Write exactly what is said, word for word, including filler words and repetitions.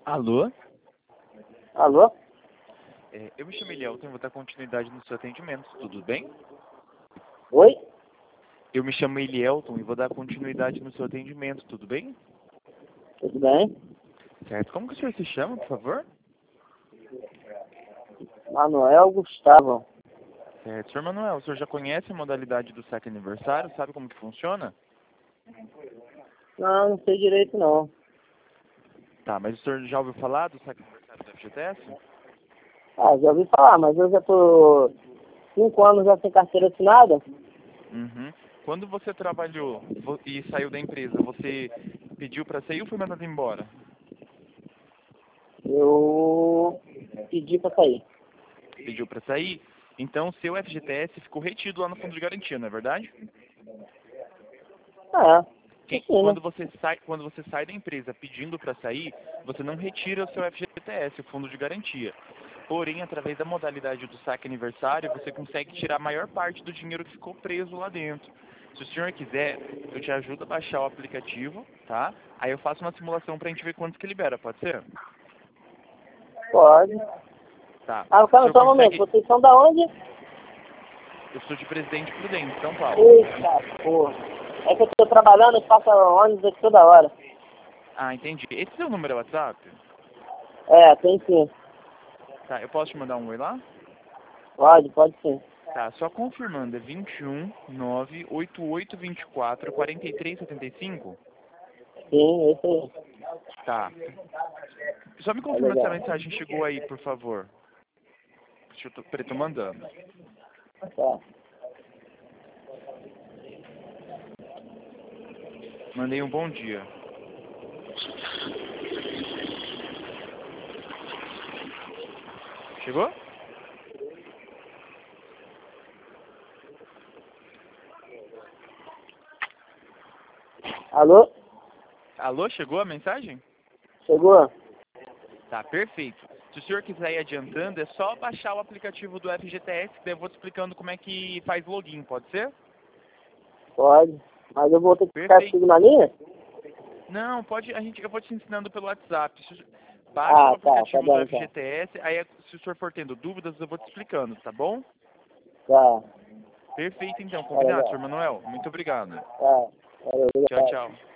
Alô? Alô? É, eu me chamo Elielton e vou dar continuidade no seu atendimento, tudo bem? Oi? Eu me chamo Elielton e vou dar continuidade no seu atendimento, tudo bem? Tudo bem? Certo. Como que o senhor se chama, por favor? Manuel Gustavo. Certo. Senhor Manuel, o senhor já conhece a modalidade do saque aniversário? Sabe como que funciona? Não, não sei direito não. Tá, mas o senhor já ouviu falar do saque aniversário do F G T S? Ah, já ouvi falar, mas eu já tô cinco anos já sem carteira assinada. Uhum. Quando você trabalhou vo- e saiu da empresa, você pediu para sair ou foi mandado embora? Eu pedi pra sair. Pediu para sair? Então, seu F G T S ficou retido lá no fundo de garantia, não é verdade? Ah, é, Quem- sim, né? Quando você sai, quando você sai da empresa pedindo para sair, você não retira o seu F G T S, o fundo de garantia. Porém, através da modalidade do saque aniversário, você consegue tirar a maior parte do dinheiro que ficou preso lá dentro. Se o senhor quiser, eu te ajudo a baixar o aplicativo, tá? Aí eu faço uma simulação para a gente ver quanto que libera, pode ser? Pode. Tá. Ah, O calma senhor só um momento. consegue... Vocês são da onde? Eu sou de Presidente Prudente, São Paulo. Eita, porra. É que eu tô trabalhando e passo ônibus aqui toda hora. Ah, entendi. Esse é o seu número WhatsApp? É, tem sim. Tá, eu posso te mandar um oi lá? Pode, pode sim. Tá, só confirmando, é vinte e um, nove, oito oito vinte e quatro, quarenta e três setenta e cinco? Sim, esse aí. Tá. Só me É confirma se a legal. mensagem chegou aí, por favor. Deixa eu tô, peraí, tô mandando. Tá. Mandei um bom dia. Chegou? Alô? Alô, chegou a mensagem? Chegou? Tá, perfeito. Se o senhor quiser ir adiantando, é só baixar o aplicativo do F G T S, que daí eu vou te explicando como é que faz login, pode ser? Pode. Mas eu vou ter que ficar Perfeito. contigo na linha? Não, pode, a gente, eu vou te ensinando pelo WhatsApp. Se o- Baixa o Ah, tá. Tá aplicativo do bom, então. F G T S, aí se o senhor for tendo dúvidas, eu vou te explicando, tá bom? Tá. Perfeito, então. Tá Combinado, legal. senhor Manuel. Muito obrigado. Tá. Valeu, Tchau, obrigado. tchau.